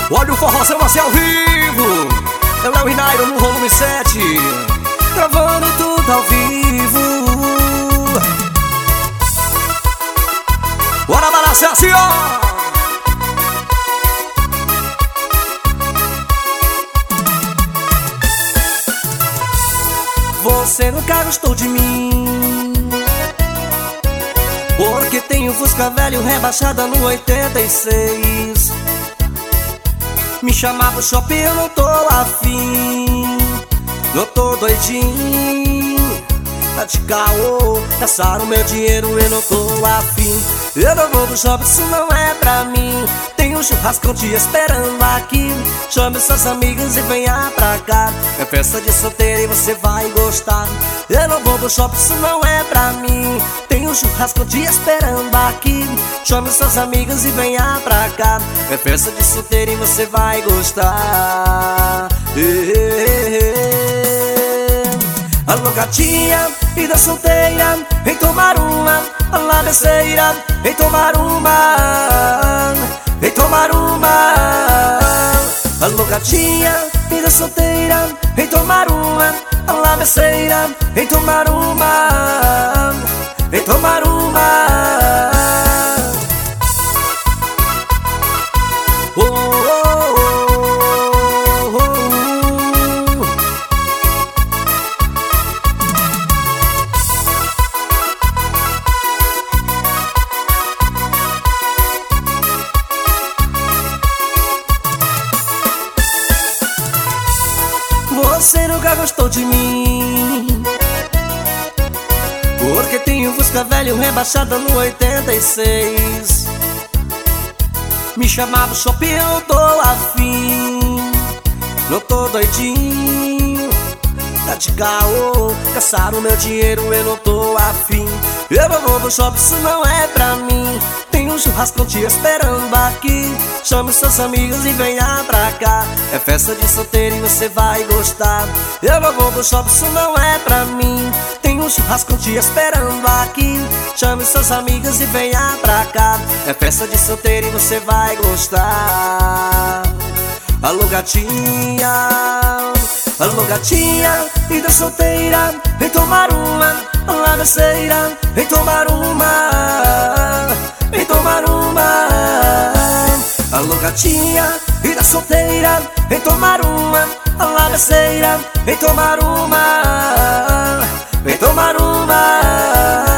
Olha o forrozão assim ao vivo. É o Léo Rinairo no volume 7, gravando tudo ao vivo. Bora balançar assim, ó. Você nunca gostou de mim, porque tenho Fusca velho rebaixada no 86. Me chamava o shopping, eu não tô afim, não tô doidinho. Tá de caô, gastaram meu dinheiro, eu não tô afim. Eu não vou pro shopping, isso não é pra mim. Tem um churrascão te esperando aqui. Chame suas amigas e venha pra cá. É festa de solteiro e você vai gostar. Eu não vou pro shopping, isso não é pra mim. Tem um churrascão te esperando aqui. Chame suas amigas e venha pra cá. É festa de solteiro e você vai gostar. Alô gatinha, vida solteira, vem tomar uma. Alô beceira, vem tomar uma. Vem tomar uma. Alô gatinha, vida solteira, vem tomar uma. Alô beceira, vem tomar uma. Vem tomar uma. Você nunca gostou de mim, porque tenho Fusca velho rebaixada no 86. Me chamava o shopping, eu não tô afim, não tô doidinho. Tá de caô, gastaram meu dinheiro, eu não tô afim. Eu não vou pro shopping, isso não é pra mim. Tem um churrascão te esperando aqui. Chame seus amigos e venha pra cá. É festa de solteiro e você vai gostar. Eu não vou pro shopping, isso não é pra mim. Tem um churrascão te esperando aqui. Chame seus amigos e venha pra cá. É festa de solteiro e você vai gostar. Alô gatinha, alô gatinha, vida solteira, vem tomar uma. Alô beceira, vem tomar uma. Vem tomar uma. Alô gatinha, vida solteira, vem tomar uma. Alô beceira, vem tomar uma. Vem tomar uma.